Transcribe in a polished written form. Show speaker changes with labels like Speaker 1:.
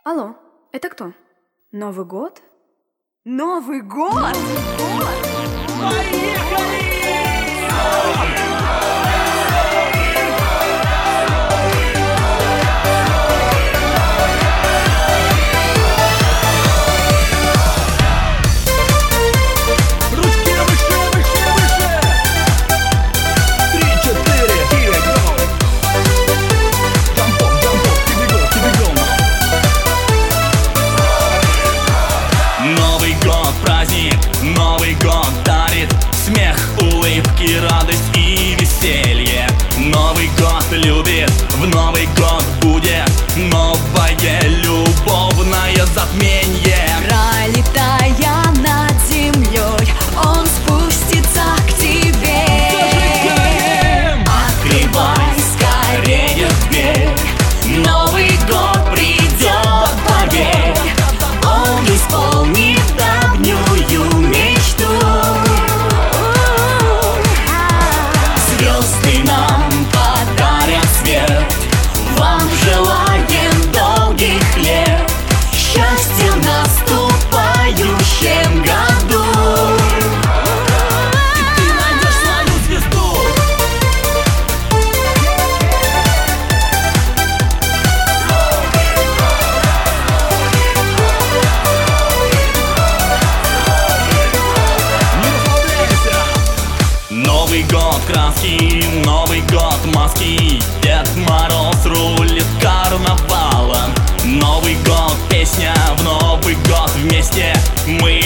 Speaker 1: Алло, это кто? Новый год? Новый год!
Speaker 2: Поехали!
Speaker 3: Новый год дарит смех, улыбки, радость и веселье. Новый год любит, в Новый год будет новое любовное затменье.
Speaker 4: Пролетая над землей, он спустится к тебе.
Speaker 3: Открывай скорее дверь, Новый год придет, поверь. Он исполнит давнюю мечту. Звезды нам подарят свет, вам желаем долгих лет, счастья в наступающем году. И ты найдешь свою звезду. Новый год краски, Новый год маски, Дед Мороз рулит карнавалом. Новый год песня, в Новый год вместе мы